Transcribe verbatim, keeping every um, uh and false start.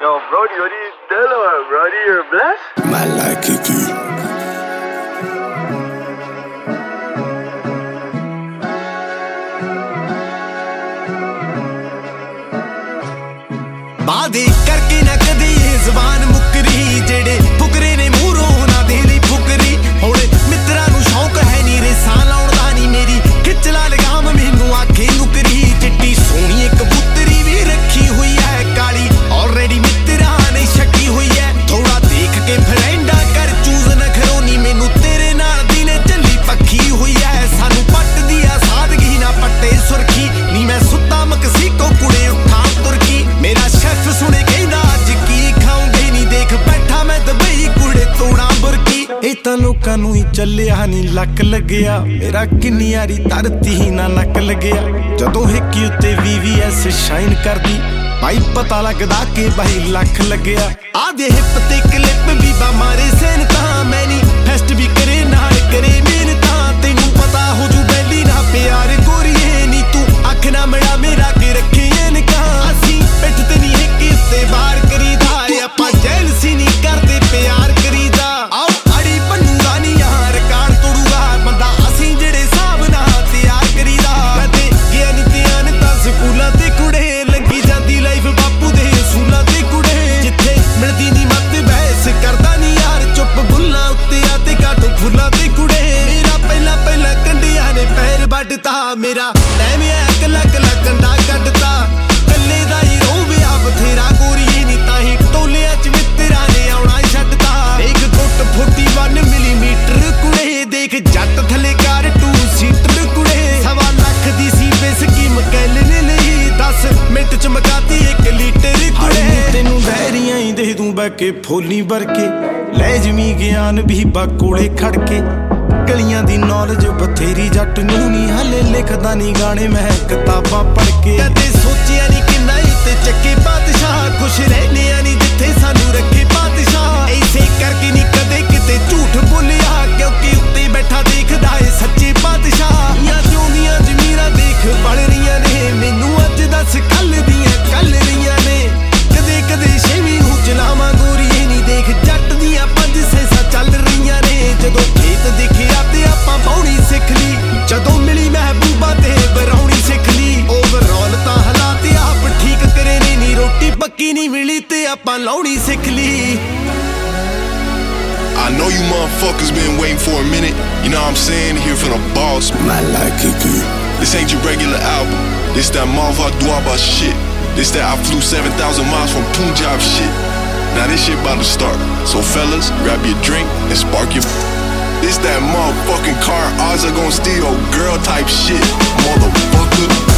Yo, Brody, what are you doing, Brody? You're blessed? My like Kiki. बादे करके ना कदे ये ज़बान मुकरी जेड़े फुकरे ने मूरों ना दे ली फुकरी होले मित्रा नू शौक है नी रे सां लाउण दा नी मेरी खिच ला लगाम मैनू आखे नुकरी चिट्टी सोहणी एक कबूतरी भी रखी हुई है काली ऑलरेडी मित्रा ने शकी हुई है थोड़ा देख के फ्रेंडा कर चूज न खरोनी मैनू तेरे नाल दिने चली पक्की हुई है सानू पट दिया सादगी ना पट्टे सुरखी नी मैं सुत्ता मकसी को कुड़े उठा तुरकी मेरा शेफ सुने कहंदा अज की खाऊंगे नी देख बैठा मैं दुबई कुड़े तोड़ा बुरकी ਇਹ ਤਾਂ ਲੋਕਾਂ ਨੂੰ ਹੀ ਚੱਲਿਆ ਨੀ ਲੱਕ ਲੱਗਿਆ ਮੇਰਾ ਕਿੰਨੀ ਯਾਰੀ ਧਰਤੀ ਹੀ ਨਾ ਨੱਕ ਲੱਗਿਆ ਜਦੋਂ ਹਿੱਕੀ ਉੱਤੇ ਵੀ ਵੀ ਐਸ ਸ਼ਾਈਨ ਕਰਦੀ ਭਾਈ ਪਤਾ ਲੱਗਦਾ ਕਿ ਬਾਈ ਲੱਖ ਲੱਗਿਆ ਆਦੇ ਹਿੱਪ ਤੇ ਕਲਿੱਪ ਵੀ ਬਾ ਮਾਰੇ ਸੈਨ ਤਾਂ ਮੈਂ ਨੀ ਫੈਸਟ ਵੀ ਕਰੇ ਨਾਲ ਕਰੇ ਮਿਹਨਤਾਂ ਤੈਨੂੰ ਪਤਾ ਹੋ ਜੂ ਬੈਲੀ ਨਾ ਪਿਆਰ ਗੋਰੀਏ ਨੀ ਤੂੰ ਅੱਖ ਨਾ ਮੜਾ ਮੇਰਾ ਕੇ ਰੱਖੇ ਇਨਕਾਂ ਅਸੀਂ ਪਿੱਠ ਤੇ ਨੀ ਹਿੱਕੀ ਉੱਤੇ ਵਾਰ ਕਰੀਦਾ ਆਪਾਂ ਜੈਲਸੀ ਨੀ ਕਰਦੇ ਪਿਆਰ ਕਰੀਦਾ ਆਓ ਅੜੀ ਪੰਨੂਗਾ ਨੀ ਯਾਰ ਰਿਕਾਰਡ ਤੋੜੂਗਾ ਬੰਦਾ ਅਸੀਂ ਜਿਹੜੇ ਹਿਸਾਬ ਨਾਲ ਤਿਆਰ ਕਰੀਦਾ ਕਦੇ ਗਿਆ ਨੀ ਧਿਆਨ ਤਾਂ ਸਕੂਲਾਂ ਤੇ ਕੁੜੇ ਲੱਗੀ ਜਾਂਦੀ ਲਾਈਫ ਬਾਪੂ ਦੇ ਅਸੂਲਾਂ ਤੇ ਕੁੜੇ ਜਿੱਥੇ ਮਿਲਦੀ ਨੀ ਮੱਤ ਬਹਿਸ ਕਰਦਾ ਨੀ ਯਾਰ ਚੁੱਪ ਬੁੱਲਾਂ ਉੱਤੇ ਆ ਤੇ ਕਾਟੋ ਫੁੱਲਾਂ ਤੇ ਕੁੜੇ ਮੇਰਾ ਪਹਿਲਾਂ ਪਹਿਲਾਂ ਕੰਡਿਆਂ ਨੇ ਪੈਰ ਵੱਢਤਾ ਮੇਰਾ ਟਾਈਮ ਐ ਕੱਲਾ ਕੱਲਾ ਕੰਡਾ ਕੱਢਤਾ ਕੱਲੇ ਦਾ ਹੀ ਰੋਵਿਆ ਬਥੇਰਾ ਗੋਰੀਏ ਨੀ ਤਾਂ ਹੀ ਟੋਲਿਆਂ ਚ ਮਿੱਤਰਾਂ ਨੇ ਆਉਣਾ ਛੱਡਤਾ ਦੇਖ ਟੁੱਟ ਫੁੱਟੀ ਵਨ ਮਿਲੀਮੀਟਰ ਕੁੜੇ ਦੇਖ ਜੱਟ ਥੱਲੇ ਕਾਰ ਟੂ ਸੀਟਰ ਕੁੜੇ ਸਵਾ ਲੱਖ ਦੀ ਸੀ ਬੇਸਕੀਮ ਕੈਲ ਨੇ ਲਈ ਦਸ ਮਿੰਟ ਚ ਮਕਾਤੀ ਇੱਕ ਲੀਟਰ ਕੁੜੇ ਤੈਨੂੰ ਬਹਿਰੀਆਂ ਹੀ ਦੇ ਦੂੰ ਬੈ ਕੇ ਫੋਲੀ ਵਰਕੇ ਲੈ ਜਮੀ ਗਿਆਨ ਵੀ ਬਾ ਕੋਲੇ ਖੜ ਕੇ ਗਲੀਆਂ ਦੀ ਨੌਲੇਜ ਬਥੇਰੀ ਜੱਟ ਨੂੰ ਨੀ ਹਲੇ ਲਿਖਦਾ ਨੀ ਗਾਣੇ ਮੈਂ ਕਿਤਾਬਾਂ ਪੜ੍ਹ ਕੇ ਕਦੇ ਸੋਚਿਆ ਨੀ ਕਿੰਨਾ ਉੱਤੇ ਚੱਕੇ ਬਾਦਸ਼ਾਹ ਖੁਸ਼ ਰਹਿੰਦੇ ਆ ਨੀ ਜਿੱਥੇ ਸਾਨੂੰ ਰੱਖੇ ਬਾਦਸ਼ਾਹ ਐਸੇ ਕਰਕੇ ਨੀ ਕਦੇ ਕਿਤੇ ਝੂਠ ਬੋਲਿਆ ਕਿਉਂਕਿ ਉੱਤੇ ਬੈਠਾ ਦੇਖਦਾ ਏ ਸੱਚੇ ਬਾਦਸ਼ਾਹ ਯਾ ਜਿਉਂਦੀਆਂ ਜ਼ਮੀਰਾਂ ਦੇਖ ਬਲ ਰਹੀਆਂ ਨੇ ਮੈਨੂੰ ਅੱਜ ਦੱਸ ਕੱਲ ਦੀਆਂ ਕੱਲ ਰਹੀਆਂ ਨੇ ਕਦੇ ਕਦੇ ਛੇਵੀਂ ਨੂੰ ਚਲਾਵਾਂ ਗੋਰੀਏ ਨੀ ਦੇਖ ਜੱਟ ਦੀਆਂ ਪੰਜ ਸੈਂਸਾਂ ਚੱਲ ਰਹੀਆਂ ਨੇ ਜਦੋਂ ਖੇਤ ਦਿਖਿਆ ਤੇ ਆਪਾਂ ਬਾਉਣੀ ਸਿੱਖ ਲਈ ਜਦੋਂ ਮਿਲੀ ਮਹਿਬੂਬਾ ਤੇ ਬਰਾਉਣੀ ਸਿੱਖ ਲਈ ਓਵਰਆਲ ਤਾਂ ਹਾਲਾਤ ਆਪ ਠੀਕ ਕਰੇ ਨੇ ਨੀ ਰੋਟੀ ਪੱਕੀ ਨਹੀਂ ਮਿਲੀ ਤੇ ਆਪਾਂ ਲਾਉਣੀ ਸਿੱਖ ਲਈ I know you motherfuckers been waiting for a minute. You know what I'm saying? Here from the boss. My like Kiki. This ain't your regular album. This that Malva Dwaba shit. This that I flew seven thousand miles from Punjab shit. Now this shit about to start. So fellas, grab your drink and spark your... This that motherfucking car odds are gonna steal girl type shit. Motherfucker.